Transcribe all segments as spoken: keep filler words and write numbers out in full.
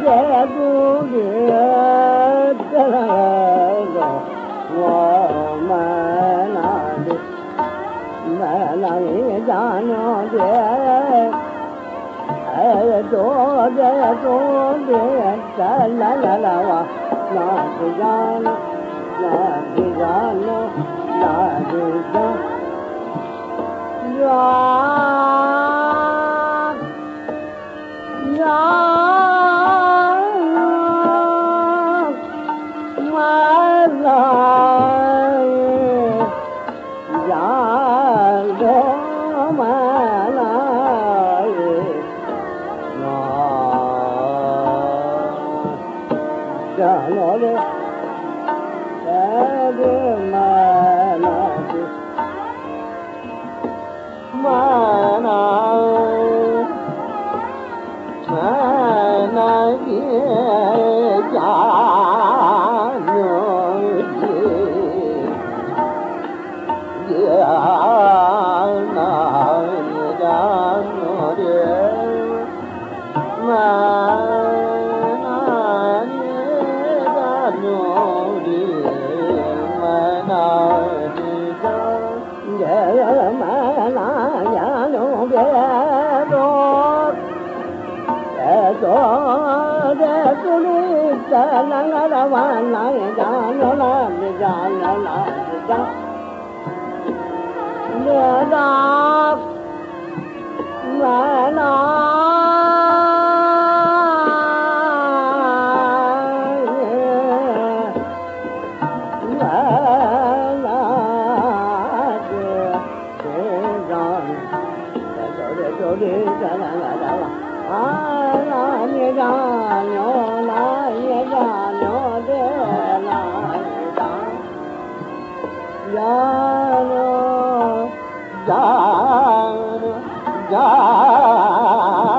这不知这个我们那里那那里家娘的哎多的多的这啦啦啦哇那是家呢那是家呢那是家呀呀嘛来呀罗嘛来那呀罗的哎的嘛来嘛来那也家牛的也那也家牛的那那也家牛的那那也家也嘛那家牛的多。做的处理这那个的完那也家了那也家了那也家，也家来啊，那也家牛，那也家牛的那也家，家牛家牛家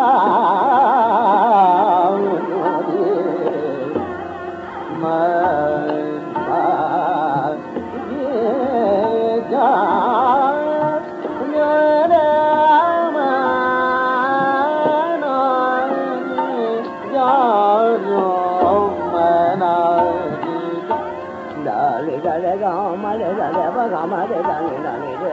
牛的门把也家牛的门。这个嘛这个这不干嘛这个你那你这，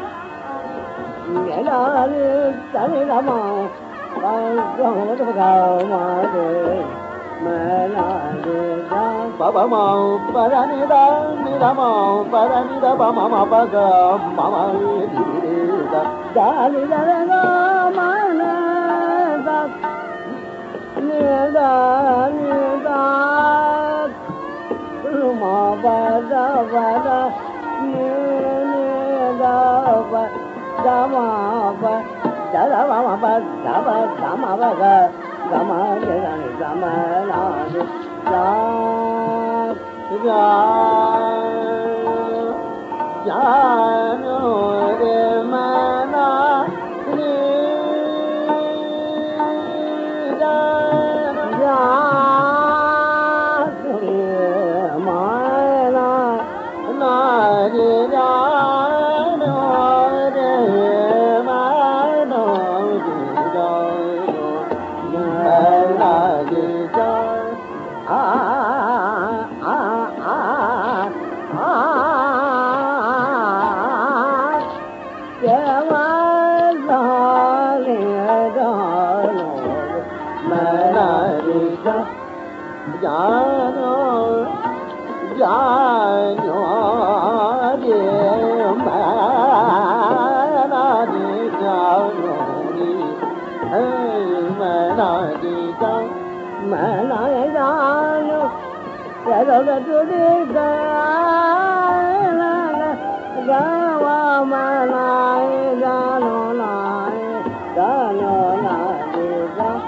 你那你这你那嘛，啊，我这不干嘛这，没那你这，爸爸妈爸让你的你的嘛，爸让你的爸妈妈爸个妈妈弟弟的，家里的那个嘛那个，你的你的。嘛巴达巴达，你你达巴达嘛巴，达达嘛嘛巴达巴达嘛巴个，达嘛这个你达嘛那的达家家牛的嘛那你的家。家牛家牛的买那的家牛的，哎，买那的家，买那的家牛，这个个土地在那个个我们来家牛来家牛来的家。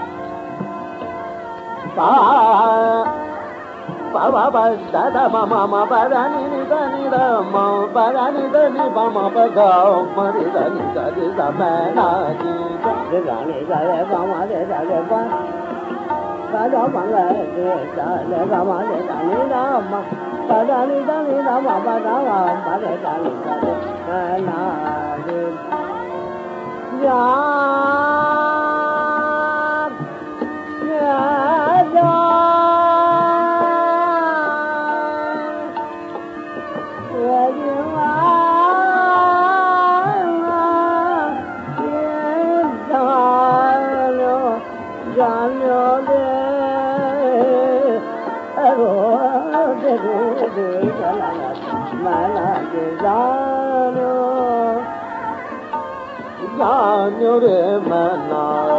爸，爸爸爸，哒哒妈妈妈，爸哒你你哒你的妈，爸哒你的你爸妈爸高，妈的哒你哒的哒买那的哒，这个你哒的爸妈的哒的爸，爸爸妈的哒的爸妈的哒你的妈，爸哒你哒你的妈爸哒妈爸的哒你哒的买那的家。Yeah. 牛的门呐，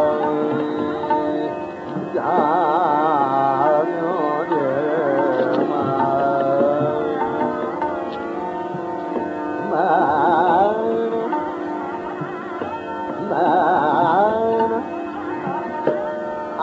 家牛的门门门啊。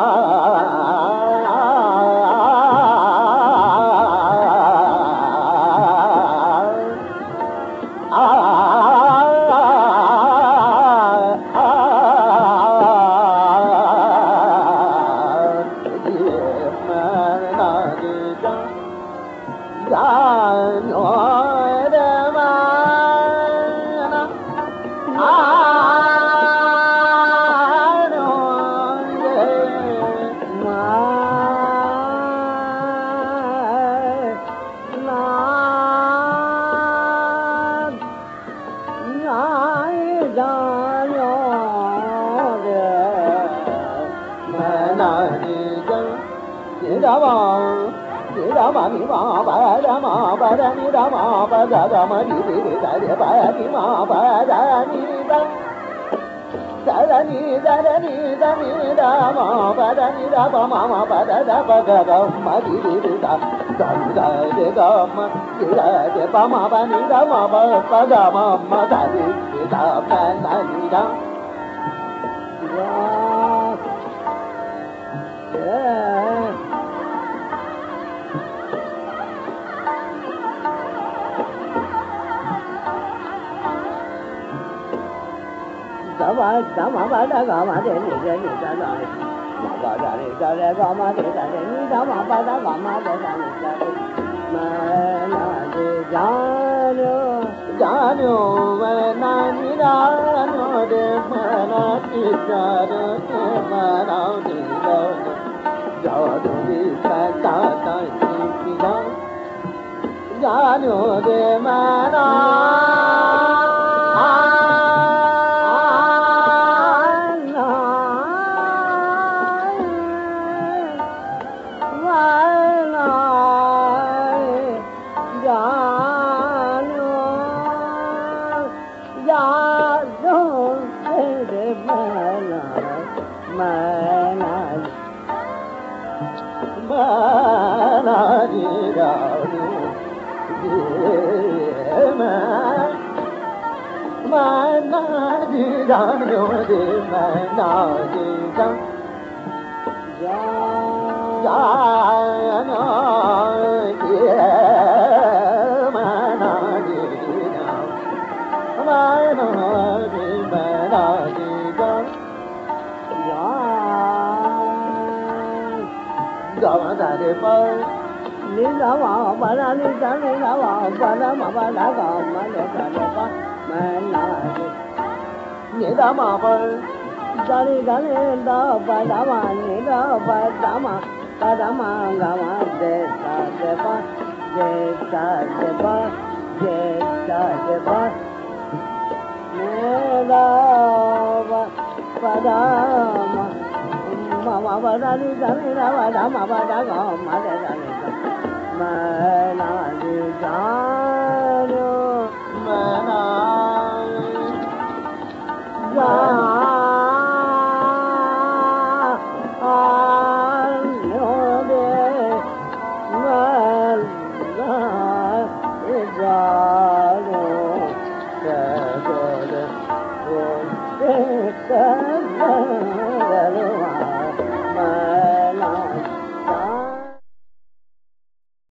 Thank you.